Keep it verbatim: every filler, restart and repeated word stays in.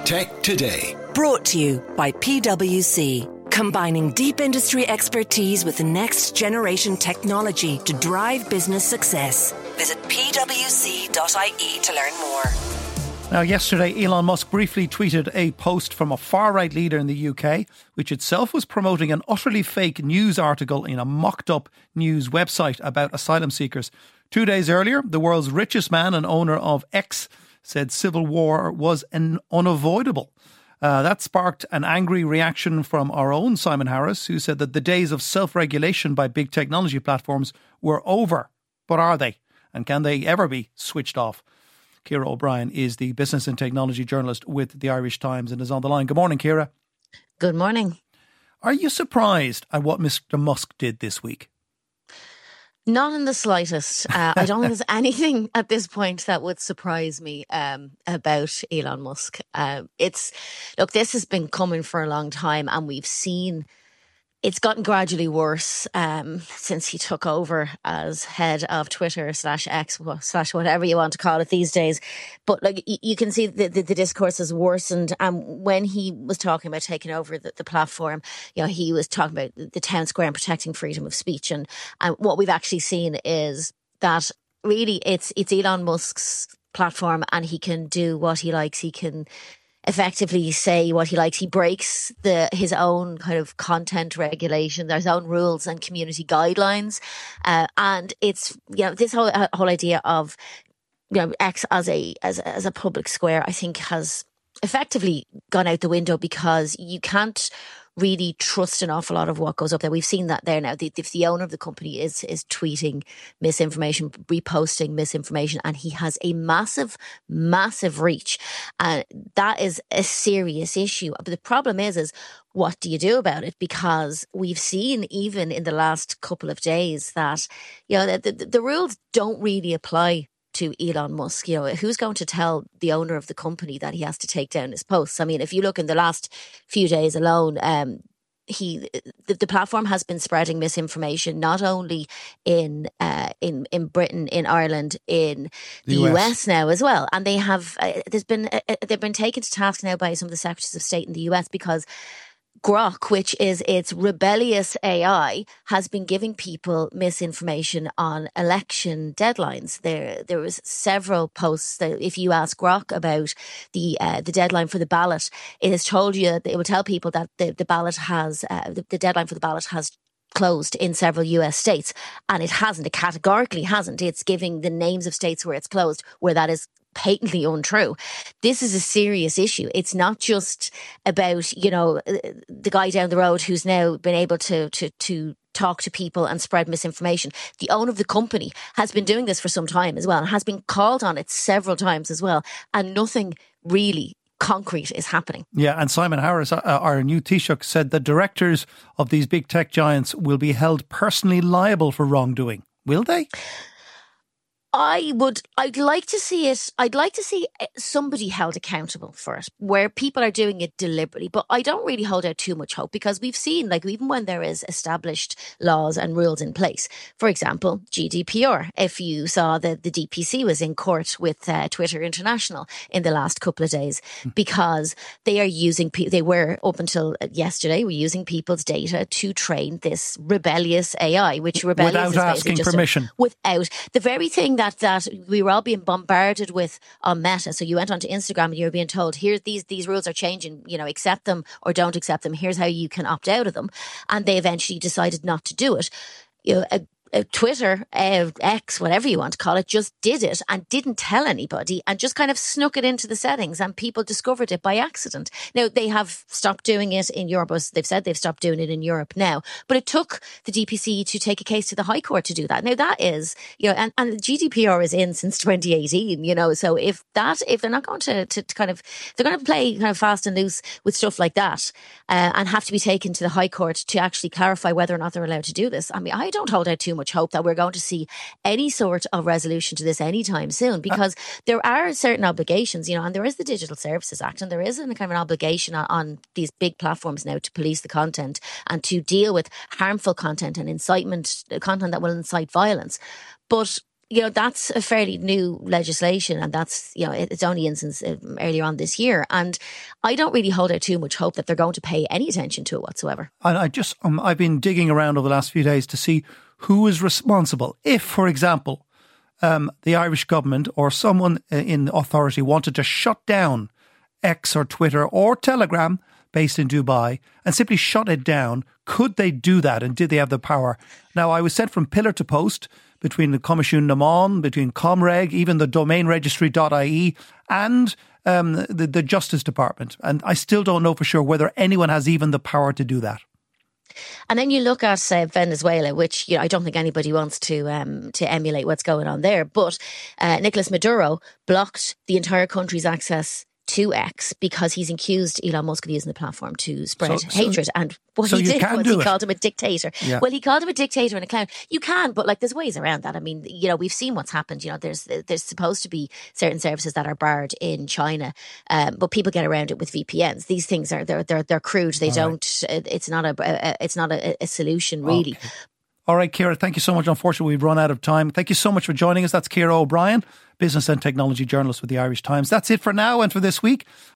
Tech Today. Brought to you by P W C. Combining deep industry expertise with the next generation technology to drive business success. Visit p w c dot i e to learn more. Now, yesterday, Elon Musk briefly tweeted a post from a far-right leader in the U K, which itself was promoting an utterly fake news article in a mocked-up news website about asylum seekers. Two days earlier, the world's richest man and owner of X said civil war was an unavoidable. Uh, that sparked an angry reaction from our own Simon Harris, who said that the days of self-regulation by big technology platforms were over. But are they? And can they ever be switched off? Ciara O'Brien is the business and technology journalist with the Irish Times and is on the line. Good morning, Ciara. Good morning. Are you surprised at what Mister Musk did this week? Not in the slightest. Uh, I don't think there's anything at this point that would surprise me um, about Elon Musk. Uh, it's look, this has been coming for a long time, and we've seen it's gotten gradually worse um, since he took over as head of Twitter slash X slash whatever you want to call it these days. But like you can see the, the, the discourse has worsened. And um, when he was talking about taking over the, the platform, you know, he was talking about the town square and protecting freedom of speech. And, and what we've actually seen is that really it's it's Elon Musk's platform, and he can do what he likes. He can effectively say what he likes. He breaks the his own kind of content regulation, there's own rules and community guidelines, uh, and it's you know this whole uh, whole idea of you know X as a as as a public square, I think, has effectively gone out the window, because you can't really trust an awful lot of what goes up there. We've seen that there now. The, if the owner of the company is is tweeting misinformation, reposting misinformation, and he has a massive, massive reach, and uh, that is a serious issue. But the problem is, is what do you do about it? Because we've seen even in the last couple of days that you know the, the, the rules don't really apply to Elon Musk. You know, who's going to tell the owner of the company that he has to take down his posts? I mean, if you look in the last few days alone, um, he the, the platform has been spreading misinformation not only in uh, in in Britain, in Ireland, in the, the U S. U S now as well, and they have uh, there's been uh, they've been taken to task now by some of the secretaries of state in the U S because Grok, which is its rebellious A I, has been giving people misinformation on election deadlines. There, there was several posts that if you ask Grok about the uh, the deadline for the ballot, it has told you that it will tell people that the, the ballot has uh, the, the deadline for the ballot has closed in several U S states, and it hasn't. It categorically hasn't. It's giving the names of states where it's closed, where that is patently untrue. This is a serious issue. It's not just about, you know, the guy down the road who's now been able to to to talk to people and spread misinformation. The owner of the company has been doing this for some time as well, and has been called on it several times as well, and nothing really concrete is happening. Yeah, and Simon Harris, uh, our new Taoiseach, said the directors of these big tech giants will be held personally liable for wrongdoing. Will they? I would, I'd like to see it, I'd like to see somebody held accountable for it, where people are doing it deliberately. But I don't really hold out too much hope, because we've seen, like, even when there is established laws and rules in place, for example, G D P R, if you saw that the D P C was in court with uh, Twitter International in the last couple of days, because they are using, they were up until yesterday, were using people's data to train this rebellious A I, which rebellious without is asking just permission. A, without the very thing that That, that we were all being bombarded with on Meta. So you went onto Instagram and you were being told, here, these these rules are changing, you know, accept them or don't accept them. Here's how you can opt out of them. And they eventually decided not to do it. You know, a, uh, Twitter, uh, X, whatever you want to call it, just did it and didn't tell anybody and just kind of snuck it into the settings, and people discovered it by accident. Now, they have stopped doing it in Europe. They've said they've stopped doing it in Europe now, but it took the D P C to take a case to the High Court to do that. Now, that is, you know, and, and G D P R is in since twenty eighteen, you know, so if that, if they're not going to, to, to kind of, they're going to play kind of fast and loose with stuff like that uh, and have to be taken to the High Court to actually clarify whether or not they're allowed to do this. I mean, I don't hold out too much hope that we're going to see any sort of resolution to this anytime soon, because uh, there are certain obligations, you know, and there is the Digital Services Act, and there is a kind of an obligation on, on these big platforms now to police the content and to deal with harmful content and incitement, content that will incite violence. But you know, that's a fairly new legislation, and that's, you know, it's only in since earlier on this year. And I don't really hold out too much hope that they're going to pay any attention to it whatsoever. And I just, um, I've been digging around over the last few days to see who is responsible. If, for example, um, the Irish government or someone in authority wanted to shut down X or Twitter or Telegram based in Dubai and simply shut it down, could they do that, and did they have the power? Now, I was sent from pillar to post between the Comisiún na Mban, between Comreg, even the domain registry dot I E and um, the, the Justice Department. And I still don't know for sure whether anyone has even the power to do that. And then you look at uh, Venezuela, which, you know, I don't think anybody wants to um, to emulate what's going on there. But uh, Nicolas Maduro blocked the entire country's access to X because he's accused Elon Musk of using the platform to spread so, hatred. So, and what so he did was he it. called him a dictator. Yeah. Well, he called him a dictator and a clown. You can, but like there's ways around that. I mean, you know, we've seen what's happened. You know, there's there's supposed to be certain services that are barred in China, um, but people get around it with V P Ns. These things are they're they're, they're crude. They All don't. Right. It's not a, a it's not a, a solution really. Okay. All right, Ciara, thank you so much. Unfortunately, we've run out of time. Thank you so much for joining us. That's Ciara O'Brien, business and technology journalist with the Irish Times. That's it for now and for this week.